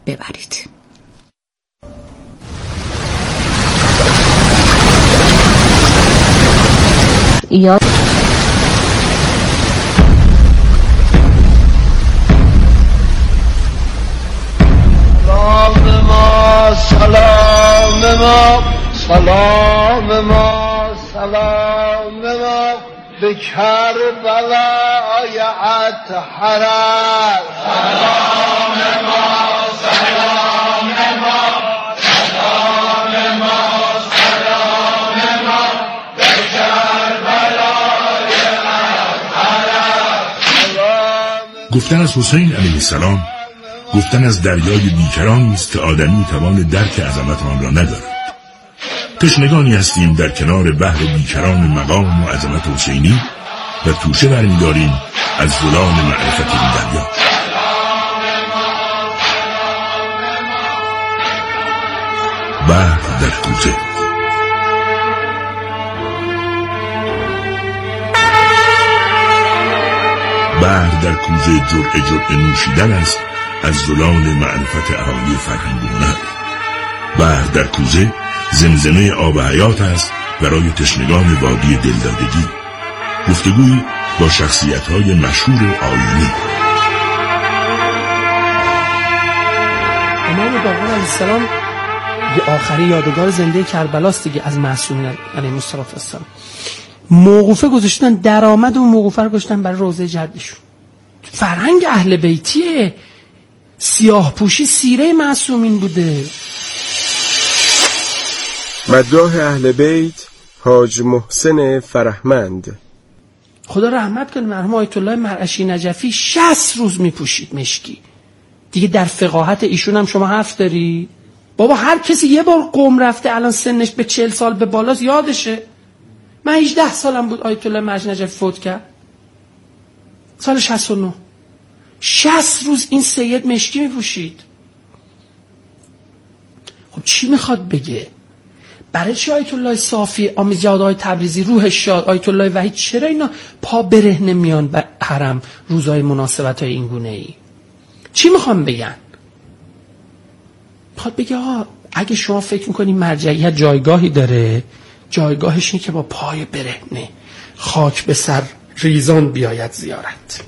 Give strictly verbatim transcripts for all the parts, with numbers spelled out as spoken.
ببرید. یا سلام ما سلام ما سلام ما سلام ما به کربلای اطهر. سلام ما سلام ما سلام ما سلام ما به کربلای اطهر. گفتن از حسین علیه السلام گفتن از دریای بیکرانی است که آدمی توان درک عظمت آن را ندارد. تشنگانی هستیم در کنار بحر بیکران مقام و عظمت حسینی و توشه برمی‌داریم از زلال معرفت این دریا. بحر در کوزه. بحر در کوزه جرعه جرعه نوشیدن است از زلال معرفت اهالی فرهنگ و هنر. بحر در کوزه زمزمه آب حیات است برای تشنگان وادی دلدادگی. گفتگویی با شخصیت‌های مشهور آیینی. امام باقر علیه السلام یه آخری یادگار زنده کربلاست دیگه از معصومین علیهم السلام. موقوفه گذاشتن، درآمد و موقوفه رو گذاشتن برای روضه جدشون. فرهنگ اهل بیتیه، سیاه پوشی سیره معصومین بوده. مداح اهل بیت حاج محسن فرهمند. خدا رحمت کنه مرحوم آیت الله مرعشی نجفی شصت روز میپوشید مشکی. دیگه در فقاهت ایشون هم شما حرف داری؟ بابا هر کسی یه بار قم رفته الان سنش به چهل سال به بالاست یادشه. من هجده سالم بود آیت الله مرعشی نجفی فوت کرد، سال شصت و نه. شصت روز این سید مشکی میپوشید. خب چی میخواد بگه؟ برای چی آیت الله صافی آمیزیادهای تبریزی روحش شاد، آیت الله وحید، چرا اینا پا برهنه میان به حرم روزهای مناسبت های این گونه ای؟ چی میخوام بگن؟ میخواد بگه آه اگه شما فکر میکنی مرجعیت جایگاهی داره، جایگاهش اینه که با پای برهنه خاک به سر ریزان بیاید زیارت.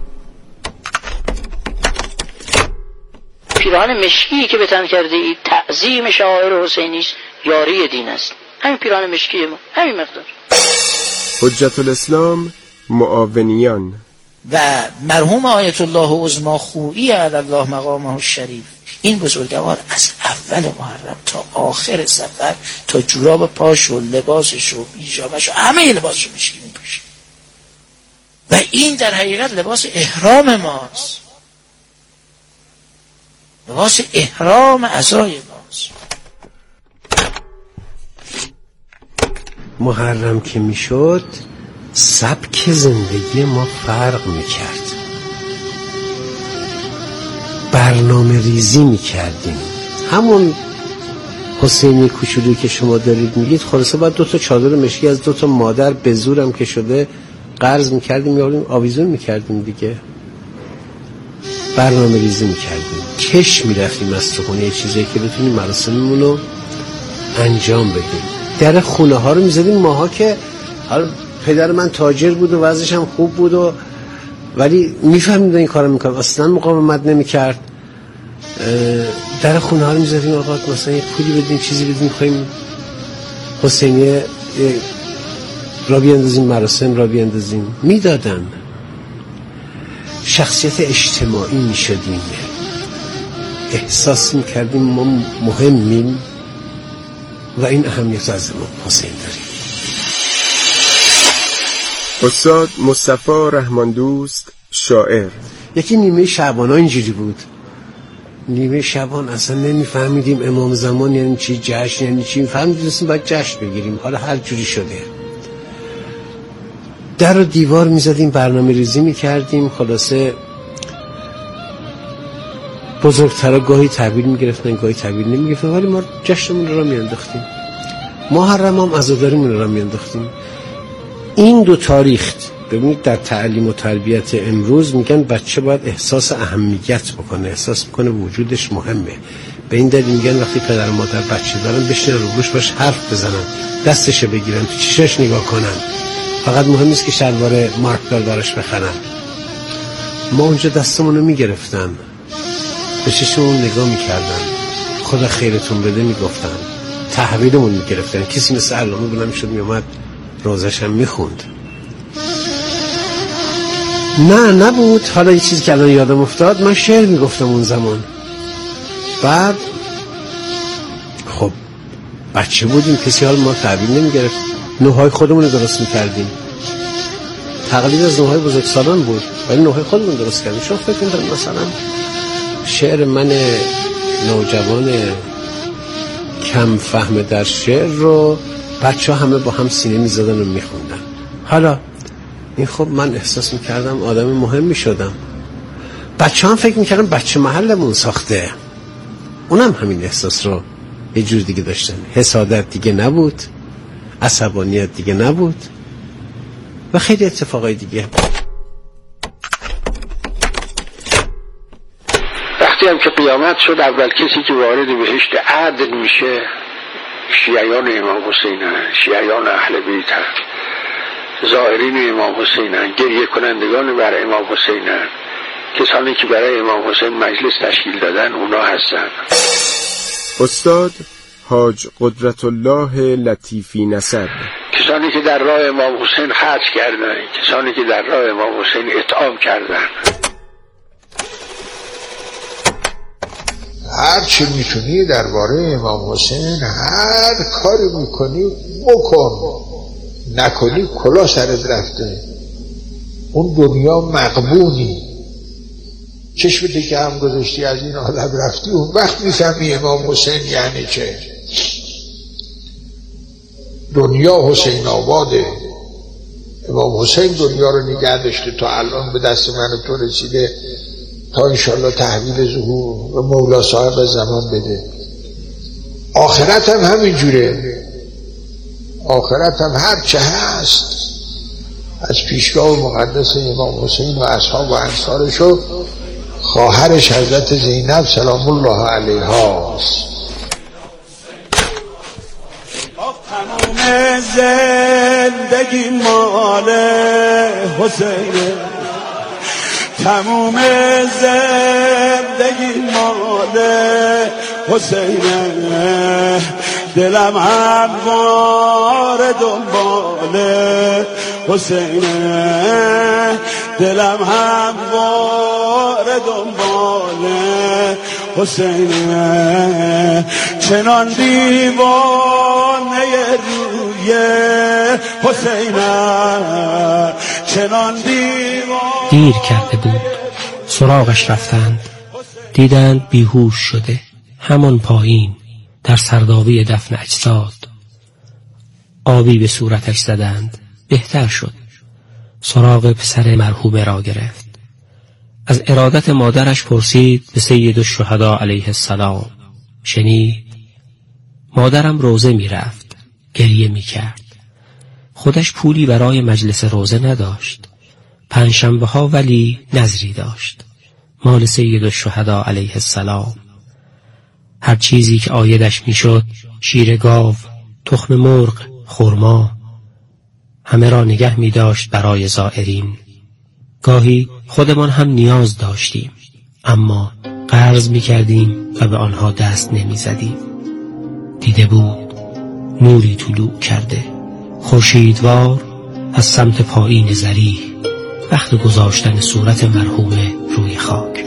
پیراهن مشکی که به تن کرده ای تعظیم شعائر حسینی است، یاری دین است. همین پیراهن مشکی ما، همین مقدار. حجت الاسلام معاونیان و مرحوم آیت الله عظما خویی علی الله مقامه الشریف، این بزرگوار از اول محرم تا آخر سفر تا جوراب پاش و لباسش و پیژامش و همه لباسش رو مشکی میپوشه و این در حقیقت لباس احرام ماست، لباس احرام عزای ماست. محرم که میشد سبک زندگی ما فرق میکرد، برنامه ریزی میکردیم. همون حسینی کوچولویی که شما دارید میگید خلاصه باید دو تا چادر مشکی از دو تا مادر به زورم که شده قرض میکردیم یا آویزون میکردیم دیگه. برنامه ریزی میکردیم، کش میرفتیم از تو خونه چیزایی که بتونیم مراسممون رو انجام بدیم. در خونه ها رو میزدیم ماها که حالا پدر من تاجر بود و وضعش هم خوب بود و ولی میفهمید این کارو میکنم، اصلا مقاومت نمیکرد. در خونه ها رو میزدیم آقا مثلا یک پولی بدیم چیزی بدیم خواهیم حسینیه را بیاندازیم مراسم را بیاندازیم، میدادن. شخصیت اجتماعی میشدیم، احساس میکردیم ما مهمیم و این اهمیت از ما حسین داریم. استاد مصطفی رحمان دوست شاعر. یکی نیمه شعبان ها اینجوری بود، نیمه شعبان اصلا نمیفهمیدیم امام زمان یعنی چی، جشن یعنی چی، فهمیدیم باید جشن بگیریم، حالا هر جوری شده در و دیوار میزدیم، برنامه ریزی میکردیم. خلاصه بزرگترها گاهی تحویل میگرفتن گاهی تحویل نمیگرفتن، ولی ما جشنمون را میانداختیم، محرم هم عزاداریمون را میانداختیم. این دو تاریخ ببینید در تعلیم و تربیت امروز میگن بچه باید احساس اهمیت بکنه، احساس بکنه وجودش مهمه. به این دلیل میگن وقتی پدر و مادر بچه دارن بشینن رو گوش باش حرف بزنن، دستش بگیرن، تو چشش نگاه کنن. فقط مهم نیست که شلوار مارکدار براش بخرن. ما اونجا دستمونو میگرفتن، به چشمون نگاه میکردن، خدا خیرتون بده میگفتن، تحویلمون میگرفتن. کسی مثل علامه بلند میشد میومد روزش هم میخوند. نه نبود. حالا یه چیزی که الان یادم افتاد، من شعر میگفتم اون زمان. بعد خب بچه بودیم، کسی حال ما تحویل نمیگرفت، نوهای خودمون رو درست میکردیم. تقلید از نوهای بزرگسالان بود ولی نوهای خودمون درست کردیم. شما فکر کنید مثلا شعر من نوجوان کم فهم در شعر رو بچه ها همه با هم سینه میزدن و میخوندن. حالا این خب من احساس میکردم آدم مهم میشدم. بچه هم فکر میکردم بچه محلمون ساخته. اونم همین احساس رو یه جور دیگه داشتن. حسادت دیگه نبود، عصبانیت دیگه نبود و خیلی اتفاقای دیگه. وقتی هم که قیامت شد، اول کسی که وارد بهشت عدن میشه شیعیان امام حسین هست، شیعیان اهل بیت هست، زائرین امام حسین هست، گریه کنندگان بر امام حسین هست، کسانی که برای امام حسین مجلس تشکیل دادن اونا هستن. استاد حاج قدرت الله لطیفی نسب، کسانی که در راه امام حسین خرج کردن، کسانی که در راه امام حسین اطعام کردن. هر چی میتونی درباره امام حسین هر کاری میکنی بکن، نکنی کلا سرت رفته. اون دنیا مغبونی، چشم دیگه هم گذاشتی از این عالم رفتی. اون وقت میفهمی امام حسین یعنی چه. دنیا حسین آباده. امام حسین دنیا رو نگه داشته تا الان به دست من و تو رسیده، تا انشالله تحویل ظهور و مولا صاحب زمان بده. آخرت هم همین جوره. آخرت هم هر چه هست از پیشگاه مقدس امام حسین و اصحاب و انصارشو خواهرش حضرت زینب سلام الله علیها است. تمام زندگی مال حسین، تمام زندگی مال حسین، دلم هموار دنبال حسین، دلم هموار دنبال حسین، چنان دیوانه روی حسین، چنان دیوانه. دیر کرده بود، سراغش رفتند، دیدند بیهوش شده همان پایین در سردابی دفن اجساد. آبی به صورتش زدند، بهتر شد. سراغ پسر مرحومه را گرفت. از ارادت مادرش پرسید به سید الشهدا علیه السلام. شنید مادرم روزه می رفت، گریه می کرد. خودش پولی برای مجلس روزه نداشت. پنجشنبه ها ولی نذری داشت، مال سید الشهدا علیه السلام. هر چیزی که عایدش می شد، شیر گاو، تخم مرغ، خرما، همه را نگه می داشت برای زائرین. گاهی خودمان هم نیاز داشتیم، اما قرض می کردیم و به آنها دست نمی زدیم. دیده بود نوری طلوع کرده، خورشیدوار از سمت پایین زریح، وقت گذاشتن صورت مرحومه روی خاک.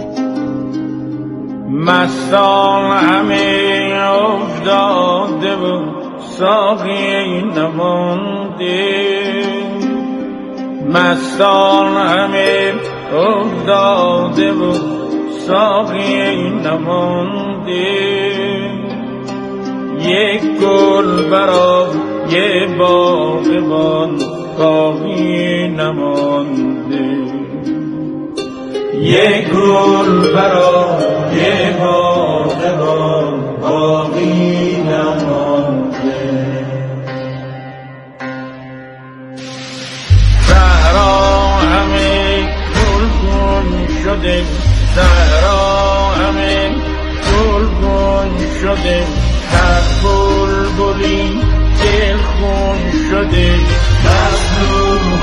مستان همه افتاده و ساقی نمانده، مستان همه افتاده و ساقی نمانده، یک گل برای یه باغبان باقی نمانده، یک گل برای یه باغبان باقی نمانده. صحرا شده هر بلبلی دل خون شده مظلوم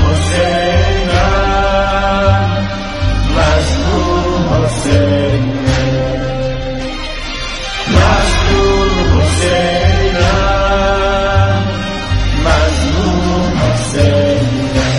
حسینم مظلوم حسینم مظلوم حسینم مظلوم حسینم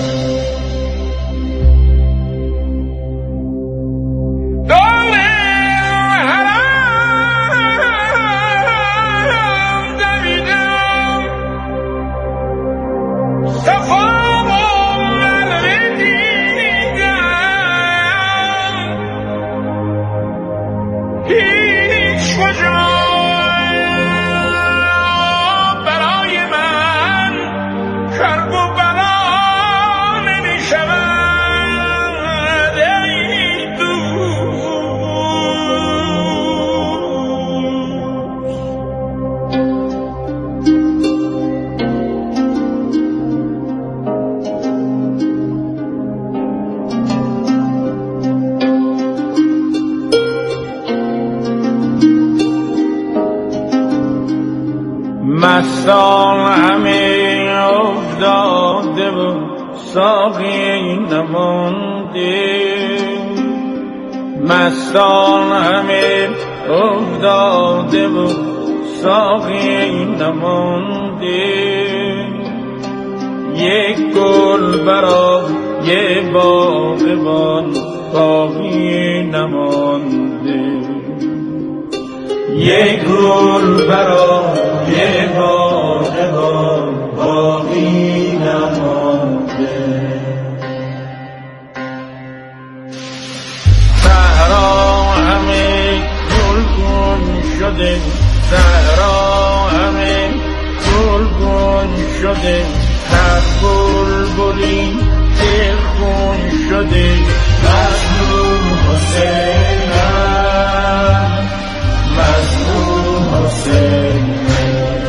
مستان همه افتاده و ساقی نمانده مستان همه افتاده و ساقی نمانده یک گل برا یه باغبان باقی نمانده یک گل برا یه باغبان باقی نمانده صحرا همه گلگون شده صحرا همه گلگون شده هر بلبلی دل خون شده مظلوم حسینم مظلوم حسینم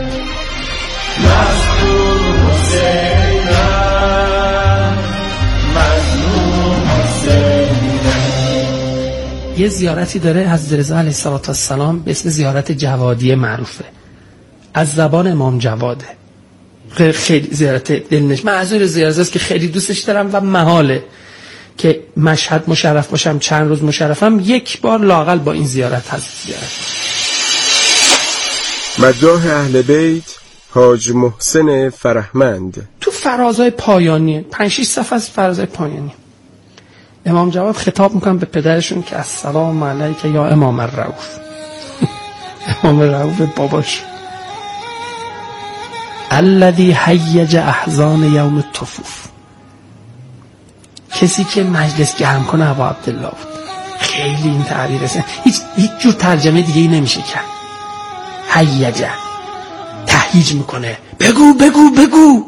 مظلوم حسینم مظلوم حسینم. یه زیارتی داره حضرت رضا علیه السلام به اسم زیارت جوادیه معروفه، از زبان امام جواده. خیلی زیارت دلنش، من از اون زیارت است که خیلی دوستش دارم و محاله که مشهد مشرف باشم، چند روز مشرفم، یک بار لااقل با این زیارت هست. زیارت مداح اهل بیت حاج محسن فرهمند. تو فرازهای پایانی پنج شش صفحه از فرازهای پایانی امام جواد خطاب میکنم به پدرشون که السلام علیک یا امام الرؤوف. امام الرؤوف باباش الذی هیج احزان یوم الطفوف، کسی که مجلس گرم کنه ابا عبدالله بود. خیلی این تعبیر است، هیچ هیچ جور ترجمه دیگه ای نمیشه کرد. هیجه تهییج میکنه، بگو بگو بگو.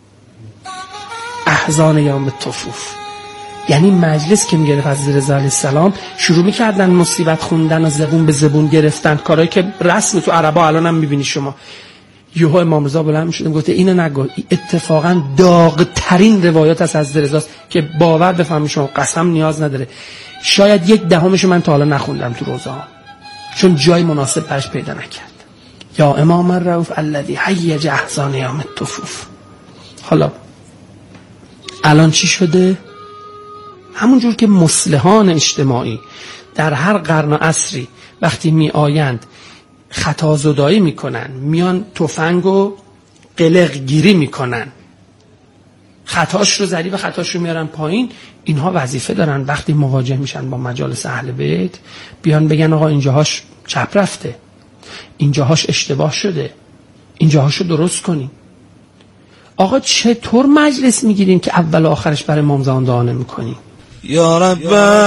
احزان یوم الطفوف یعنی مجلس که میگرفت از رضا علیه السلام شروع میکردن مصیبت خوندن و زبون به زبون گرفتن، کارهایی که رسم تو عربا الان هم میبینی شما. یهو امام رضا بلند میشد گفته اینو نگو، اتفاقا داغ ترین روایات از حضرت رضاست که باور بفهمید شما، قسم نیاز نداره، شاید یک دهمش من تا حالا نخوندم تو روزه ها چون جای مناسب برش پیدا نکرد. یا امام الرؤوف الذی هیج احزان یوم الطفوف. حالا الان چی شده؟ همون جور که مصلحان اجتماعی در هر قرن و عصری وقتی می آیند خطا زدایی میکنن، میان تفنگ و قلق گیری میکنن، خطاش رو زدی و خطاش رو میارن پایین. اینها وظیفه دارن وقتی مواجه میشن با مجالس اهل بیت بیان بگن آقا اینجاهاش چپ رفته، اینجاهاش اشتباه شده، اینجاهاشو درست کنین. آقا چطور مجلس میگیرین که اول و آخرش برای امام زمان دعا نمیکنین؟ یا رب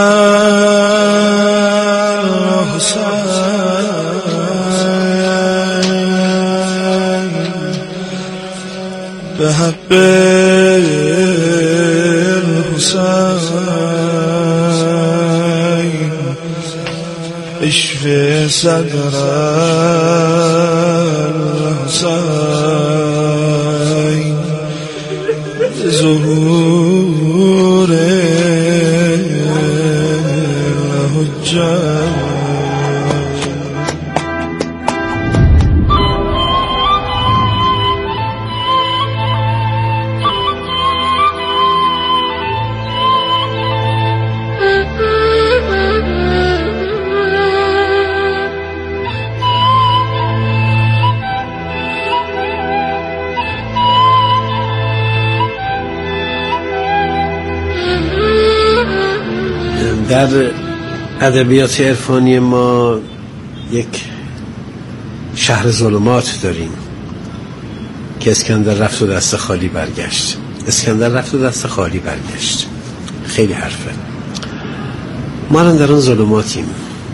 حسین به حق الحسین اشفی صدر الحسین ظهور الحجت. در ادبیات عرفانی ما یک شهر ظلمات داریم که اسکندر رفت و دست خالی برگشت. اسکندر رفت و دست خالی برگشت. خیلی حرفه. ما الان در اون ظلماتیم.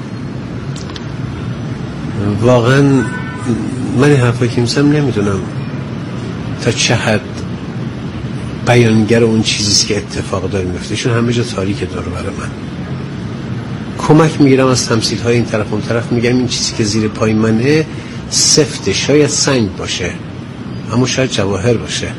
واقعا من این حرفایی که میزنم نمیدونم تا چه حد بیانگر اون چیزیست که اتفاق داره میفته، چون همه جا تاریکه دور بر من. کمک میگیرم از تمثیل های این طرف اون طرف، میگم این چیزی که زیر پای منه سفته، شاید سنگ باشه اما شاید جواهر باشه.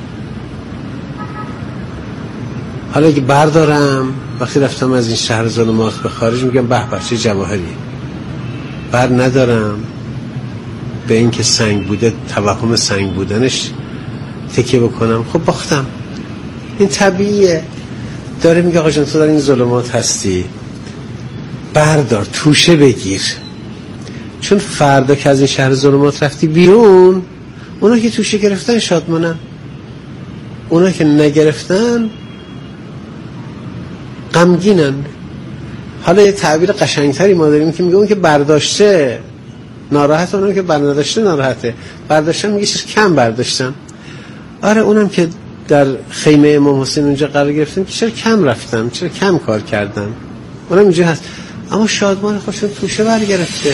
حالا اگه بردارم وقتی رفتم از این شهر ظلمات به خارج میگم به به چه جواهری، بر ندارم به این که سنگ بوده، توهم سنگ بودنش تکیه بکنم، خب باختم. این طبیعیه. داره میگه آقا جان تو در این ظلمات هستی، بردار توشه بگیر، چون فردا که از این شهر ظلمات رفتی بیرون، اونا که توشه گرفتن شادمانن، اونا که نگرفتن غمگینن. حالا یه تعبیر قشنگتری ما داریم که میگه اون که برداشته ناراحت، اونم که برداشته ناراحته. برداشتن میگه چرا کم برداشتم. آره اونم که در خیمه امام حسین اونجا قرار گرفتم که چرا کم رفتم، چرا کم کار کردم، اونم اینجا هست. اما شادمان خودشون توشه برگرفته.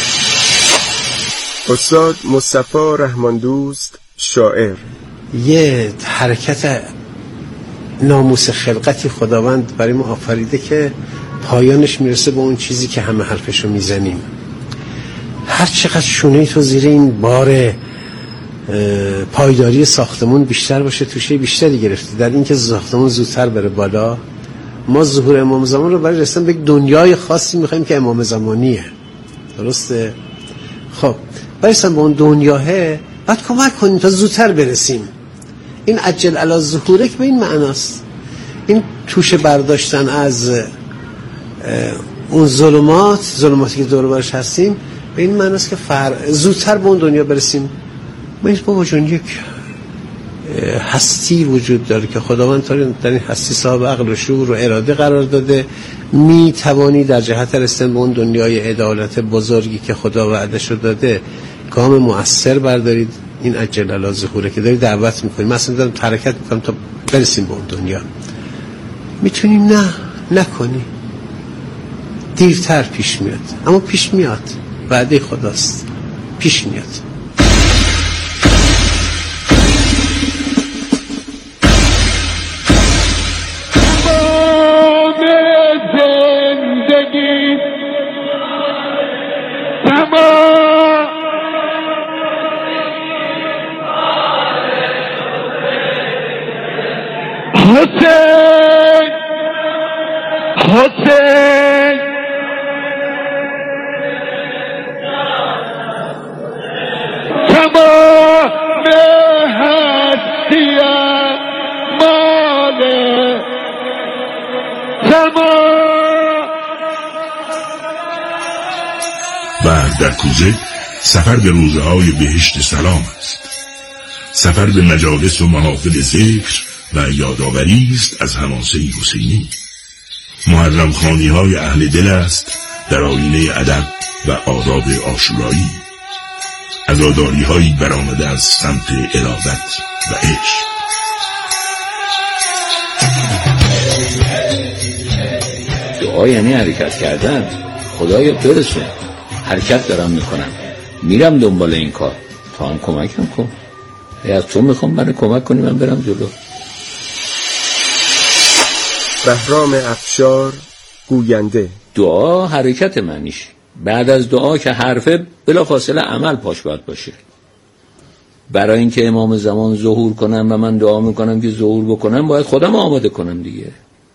استاد مصطفی رحماندوست شاعر: یه حرکت ناموس خلقتی خداوند برای ما آفریده که پایانش میرسه به اون چیزی که همه حرفشو میزنیم. هر چقدر شونه تو زیر این بار پایداری ساختمون بیشتر باشه، توشه بیشتری گرفته در این که ساختمون زودتر بره بالا. ما ظهور امام زمان رو برای رسیدن به یک دنیای خاصی میخوایم که امام زمانیه، درسته؟ خب برای رسیدن به اون دنیاه باید کمک کنیم تا زودتر برسیم. این عجل علی ظهورک به این معناست. این توشه برداشتن از اون ظلمات، ظلماتی که دور برش هستیم، به این معناست که فر... زودتر به اون دنیا برسیم. ما این بابا جون یک هستی وجود داره که خداوند در این هستی صاحب عقل و شعور و اراده قرار داده. می توانی در جهت رسیدن به اون دنیای عدالت بزرگی که خدا وعده‌شو داده گام مؤثر بردارید. این عجل علی ظهوره که داری دعوت میکنی، مثلا دارم حرکت میکنم تا برسیم به اون دنیا. میتونی نه نکنی، دیرتر پیش میاد، اما پیش میاد، وعده خداست، پیش میاد. حسین حسین تمام هستیم مال تمام. بعد در کوزه سفر به روزه های بهشت سلام است. سفر به مجالس و محافل ذکر و یادآوری است از حماسه حسینی. محرم خوانی های اهل دل است در آیینه ادب و آداب عاشورایی. عزاداری هایی برآمده از سمت ارادت و عشق. دعا یعنی حرکت کردن. خدایا برسون، حرکت دارم میکنم، میرم دنبال این کار، تا هم کمکم کن. از تو میخوام من کمک کنی من برم جلو. بهرام افشار گوینده: دعا حرکت معنیش. بعد از دعا که حرفه بلافاصله عمل پاش باید باشه. برای اینکه امام زمان ظهور کنم و من دعا میکنم که ظهور بکنم، باید خودم آماده کنم دیگه.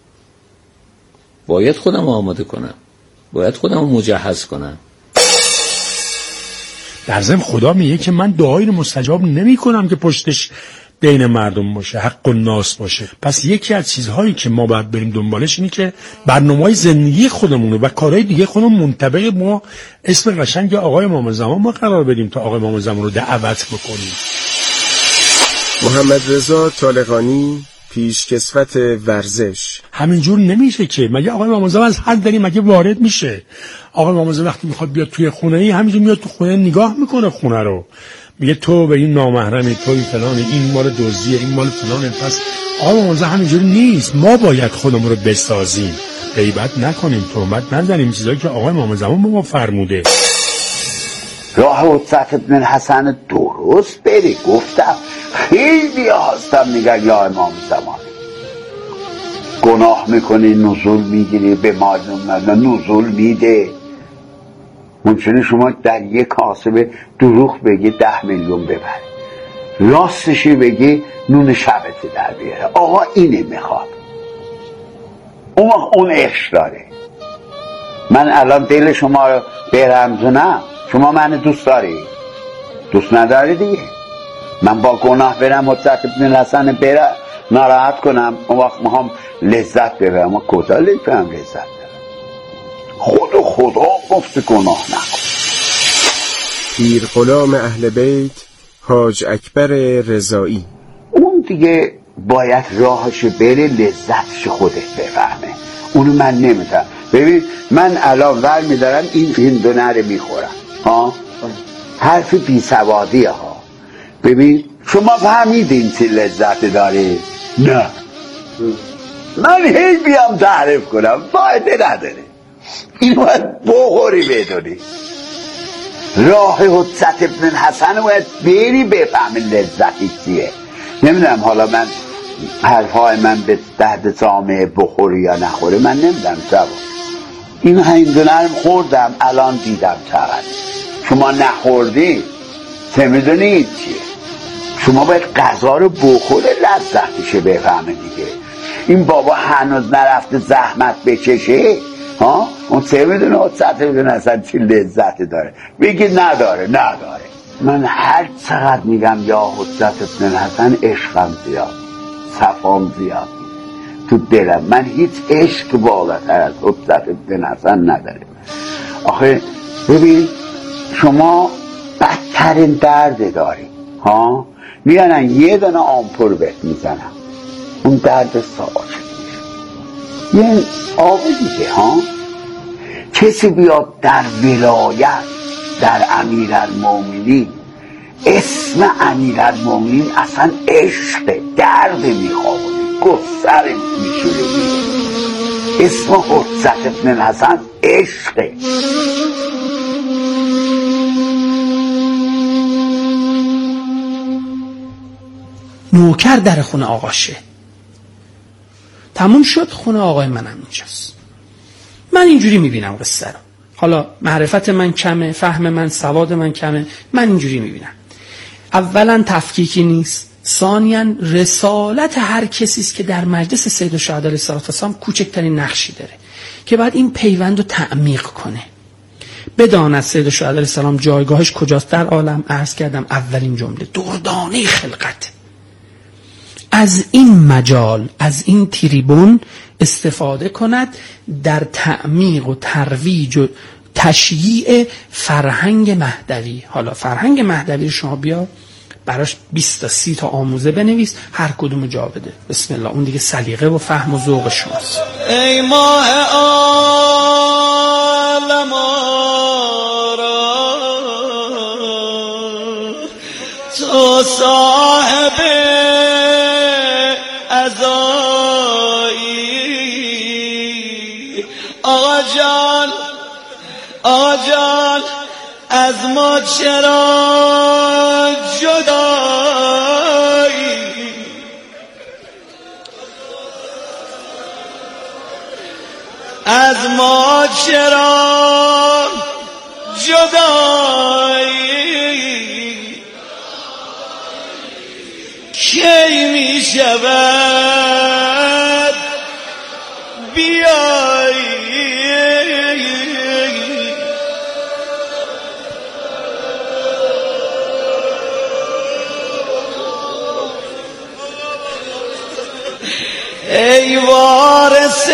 باید خودم آماده کنم، باید خودم مجهز کنم. در ضمن خدا میگه که من دعایی رو مستجاب نمی کنم که پشتش دین مردم باشه، حق الناس باشه. پس یکی از چیزهایی که ما باید بریم دنبالش اینه که برنامه‌های زندگی خودمون و کارهای دیگه خودمون منطبق ما اسم قشنگ آقای امام زمان ما قرار بدیم تا آقای امام زمان رو دعوت بکنیم. محمد رضا طالقانی پیشکسوت ورزش. همینجور نمیشه که. مگه آقای امام زمان از هر دری مگه وارد میشه؟ آقای امام زمان وقتی میخواد بیاد توی خونه ای همینجور میاد تو خونه نگاه میکنه خونه رو، میگه تو به این نامحرمی، تو این فلان، این مال دزدیه، این مال فلانه. پس آقای امام زمان همینجوری نیست. ما باید خودمون رو بسازیم، غیبت نکنیم، تهمت نزنیم، چیزایی که آقای امام زمان به ما فرموده. راه حضرت ابن حسن درست بری. گفتم خیلی هستم میگن یا امام زمان گناه میکنی نزول میگیری، به ما نزول میده. ممکنه شما در یک کاسه دروغ بگی ده میلیون ببری، راستشی بگی نون شبت در بیاره. آقا اینه میخواد، اون اون عشق داره. من الان دل شما رو برمزونم، شما من دوست داری؟ دوست نداری دیگه. من با گناه برم حضرت ابن حسن برم ناراحت کنم، اون وقت میخوام لذت ببرم. اما کجا لذت لذت خود و خدا گفت گناه نکن. پیر غلام اهل بیت حاج اکبر رضایی. اون دیگه باید راهش بره، لذتش خودش بفهمه. اونو من نمیدونم. ببین من الان ور میدارم این هندونه رو میخورم ها، حرف بی سوادیه ها. ببین شما فهمیدین چه لذت داره؟ نه من هی بیام تعریف کنم فایده نداره. اینو باید بخوری بدونی. راه حضرت ابن حسن باید بری بفهمی لذتی چیه. نمیدونم حالا من حرفای من به درد جامعه بخوری یا نخوری من نمیدونم جواب. این هندونه رو خوردم الان دیدم چقدر. شما نخوردی چه میدونید چیه؟ شما باید غذا رو بخوره لذتشه بفهمه دیگه. این بابا هنوز نرفته زحمت بچشه ها، اون چه میدونه حضرت ابن حسن چی لذت داره؟ بگی نداره. نداره. من هر چقدر میگم یا حضرت ابن حسن عشقم زیاد، صفام زیاد تو دلم. من هیچ عشق بالاتر از حضرت ابن حسن نداره. آخه ببین شما بدترین درد داری ها، میانن یه دونه آمپور بهت میزنم، اون درد ساعت یه آب دیگه ها. کسی بیاد در ولایت در امیرالمومنین، اسم امیرالمومنین اصلا عشق درد میخوابونه، گسر میشوره. اسم حضرت ابن حسن عشقه. نوکر در خونه آقاشه، تموم شد، خونه آقای منم اینجاست. من اینجوری میبینم قصه رو. حالا معرفت من کمه، فهم من، سواد من کمه، من اینجوری میبینم. اولا تفکیکی نیست، ثانیاً رسالت هر کسی است که در مجلس سید الشهدا علیه السلام کوچکترین نقشی داره که باید این پیوند رو تعمیق کنه. بداند سید الشهدا علیه السلام جایگاهش کجاست در عالم. عرض کردم اولین جمله دردانه خلقت. از این مجال، از این تریبون استفاده کند در تعمیق و ترویج و تشییع فرهنگ مهدوی. حالا فرهنگ مهدوی شما بیا براش بیست تا سی تا آموزه بنویس، هر کدومو جا بده. بسم الله. اون دیگه سلیقه و فهم و ذوق شماست. ای ماه عالم آرا تو صاحب ازایی. آقا جان آقا جان از ما چرا جدایی؟ از ما چرا جدایی؟ کی می شود بیایی؟ ای وارث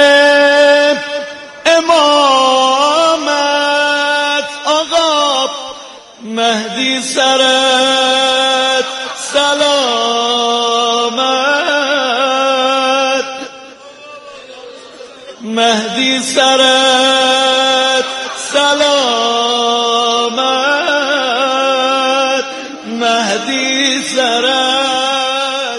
امامت آقا مهدی سرت سلامت. مهدی سرت سلامت، مهدی سرت.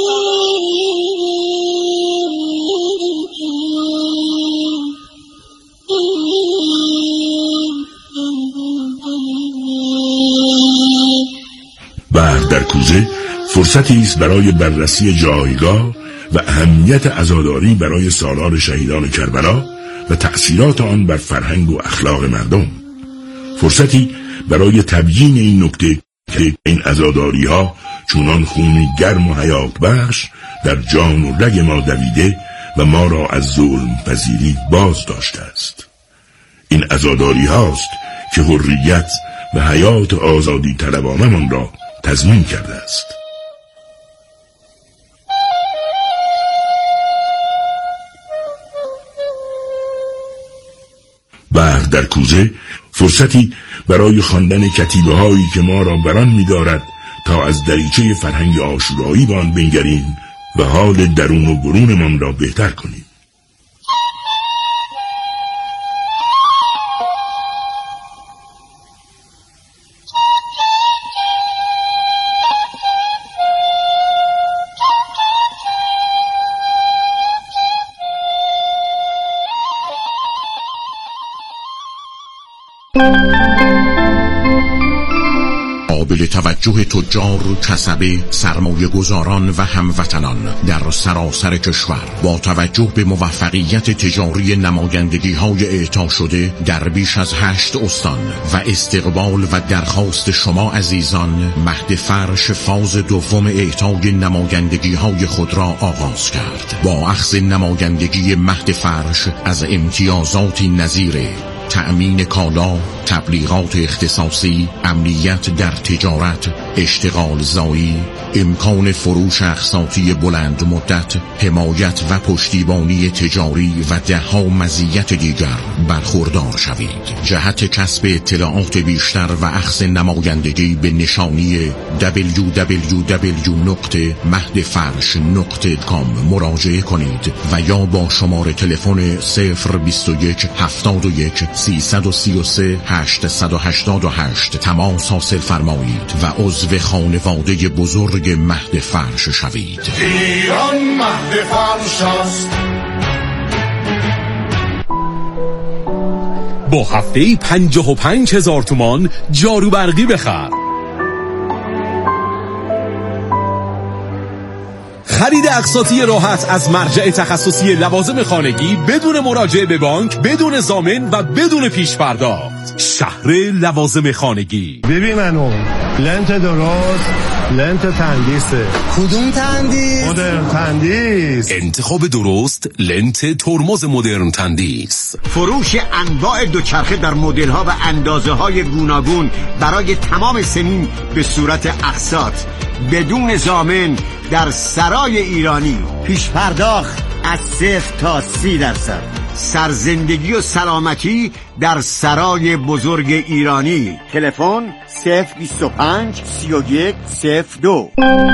برق در کوزه فرصتی است برای بررسی جایگاه و اهمیت عزاداری برای سالار شهیدان کربلا و تأثیرات آن بر فرهنگ و اخلاق مردم. فرصتی برای تبیین این نکته که این عزاداری ها چونان خون گرم و حیات بخش در جان و رگ ما دویده و ما را از ظلم پذیری باز داشته است. این عزاداری هاست که حریت و حیات آزادی طلبانمان را تضمین کرده است. برق در کوزه فرصتی برای خواندن کتیبه هایی که ما را بران می دارد تا از دریچه فرهنگ عاشورایی به آن بنگریم و حال درون و برونمان را بهتر کنیم. قابل توجه تجار، کسبه، سرمایه گذاران و هموطنان در سراسر کشور با توجه به موفقیت تجاری نمایندگی های اعطا شده در بیش از هشت استان و استقبال و درخواست شما عزیزان، مهد فرش فاز دوم اعطای نمایندگی های خود را آغاز کرد. با اخذ نمایندگی مهد فرش از امتیازاتی نظیر تأمین کالا، تبلیغات اختصاصی، امنیت در تجارت، اشتغال زایی، امکان فروش اقساطی بلند مدت، حمایت و پشتیبانی تجاری و دهها مزیت دیگر برخوردار شوید. جهت کسب اطلاعات بیشتر و اخذ نمایندگی به نشانی دبلیو دبلیو دبلیو نقطه مهد فرش نقطه کام مراجعه کنید و یا با شماره تلفن صفر بیست و یک هفتاد و یک سیصد و سی و سه هشتصد و هشتاد و هشت تماس حاصل فرمایید و عضو خانواده بزرگ مهد فرش شوید. ایران مهد فرش است. با هفته‌ای پنجاه و پنج هزار تومان جارو برقی بخر. خرید اقساطی راحت از مرجع تخصصی لوازم خانگی بدون مراجعه به بانک، بدون ضامن و بدون پیش پرداخت. شهر لوازم خانگی. ببین منو لنت درست، لنت تندیسه. کدوم تندیس؟ مدرن تندیس. انتخاب درست لنت ترمز مدرن تندیس. فروش انواع دوچرخه در مدل ها و اندازه های گوناگون برای تمام سنین به صورت اقساط بدون ضامن در سرای ایرانی. پیش پرداخت از صفر تا سی درصد. سرزندگی و سلامتی در سرای بزرگ ایرانی. تلفن صفر بیست و پنج سی و یک صفر دو.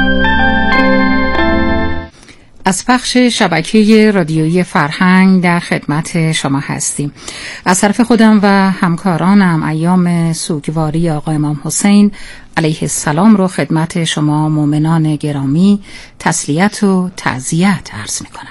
از پخش شبکه رادیویی فرهنگ در خدمت شما هستیم. از طرف خودم و همکارانم ایام سوگواری آقا امام حسین علیه السلام رو خدمت شما مؤمنان گرامی تسلیت و تعزیت عرض می‌کنم.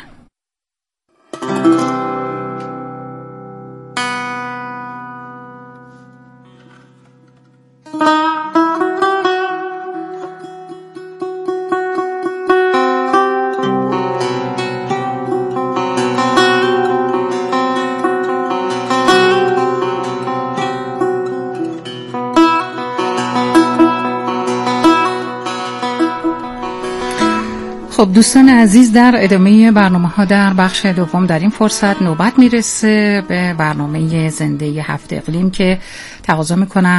خب دوستان عزیز، در ادامه برنامه ها در بخش دوم در این فرصت نوبت میرسه به برنامه زنده هفت اقلیم که تقاضا میکنم